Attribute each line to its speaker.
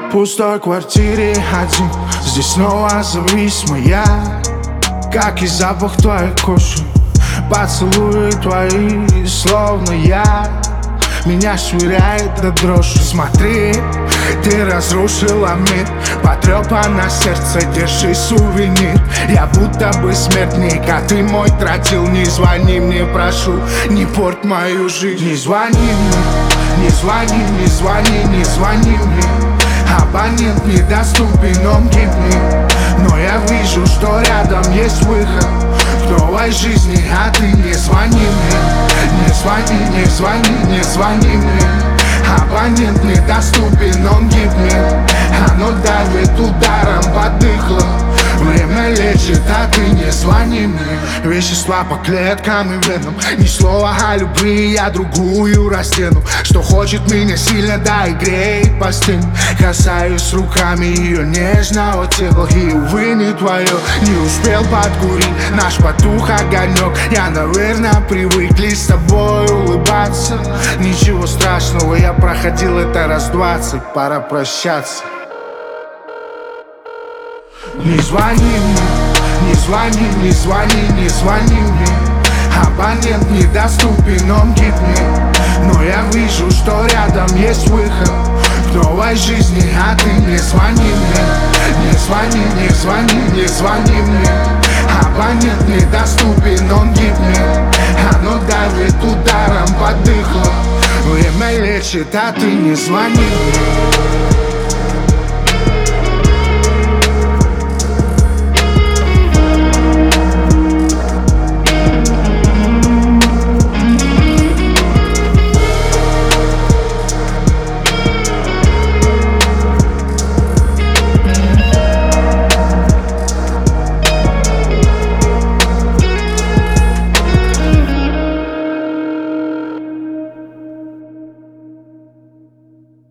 Speaker 1: В пустой квартире один, здесь снова зависимый я. Как и запах твоей кожи, поцелуи твои, словно я. Меня швыряет до дрожи. Смотри, ты разрушила мир, потрепано сердце, держи сувенир. Я будто бы смертник, а ты мой тротил. Не звони мне, прошу, не порть мою жизнь. Не звони мне, не звони, не звони, не звони мне. Абонент недоступен, он гибнет. Но я вижу, что рядом есть выход в новой жизни, а ты не звони мне. Не звони, не звони, не звони мне. Абонент недоступен, он гибнет. Оно давит ударом под дыхло. Время лечит, а ты не звони мне. Вещества по клеткам и венам. Ни слова о любви, я другую растяну. Что хочет меня сильно, да и греет постель. Касаюсь руками ее нежного тела. И увы, не твое, не успел подкурить наш потух огонек. Я, наверное, привыкли с тобой улыбаться. Ничего страшного, я проходил это раз 20. Пора прощаться. Не звони мне, не звони, не звони, не звони мне. Абонент недоступен, он гибнет. Но я вижу, что рядом есть выход в новой жизни, а ты не звони мне. Не звони, не звони, не звони мне. Абонент недоступен, он гибнет. Оно давит ударом под дыхло. Время лечит, а ты не звони мне.